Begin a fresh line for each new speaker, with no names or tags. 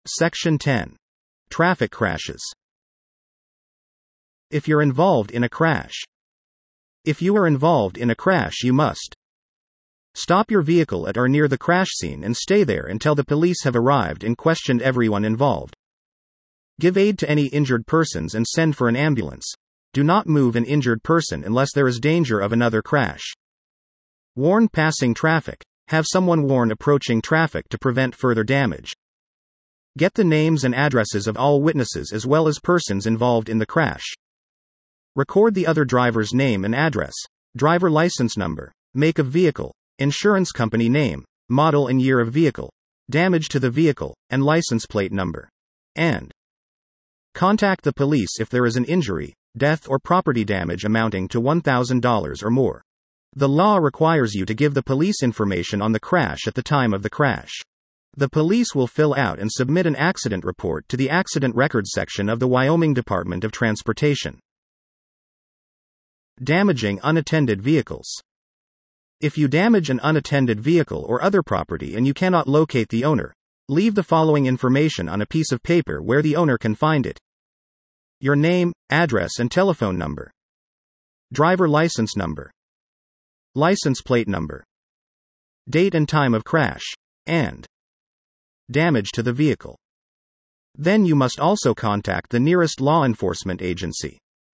Section 10. Traffic crashes. If you're involved in a crash. If you are involved in a crash, you must stop your vehicle at or near the crash scene and stay there until the police have arrived and questioned everyone involved. Give aid to any injured persons and send for an ambulance. Do not move an injured person unless there is danger of another crash. Warn passing traffic. Have someone warn approaching traffic to prevent further damage. Get the names and addresses of all witnesses as well as persons involved in the crash. Record the other driver's name and address, driver license number, make of vehicle, insurance company name, model and year of vehicle, damage to the vehicle, and license plate number. And contact the police if there is an injury, death or property damage amounting to $1,000 or more. The law requires you to give the police information on the crash at the time of the crash. The police will fill out and submit an accident report to the Accident Records section of the Wyoming Department of Transportation. Damaging unattended vehicles. If you damage an unattended vehicle or other property and you cannot locate the owner, leave the following information on a piece of paper where the owner can find it: your name, address and telephone number, driver license number, license plate number, date and time of crash, and damage to the vehicle. Then you must also contact the nearest law enforcement agency.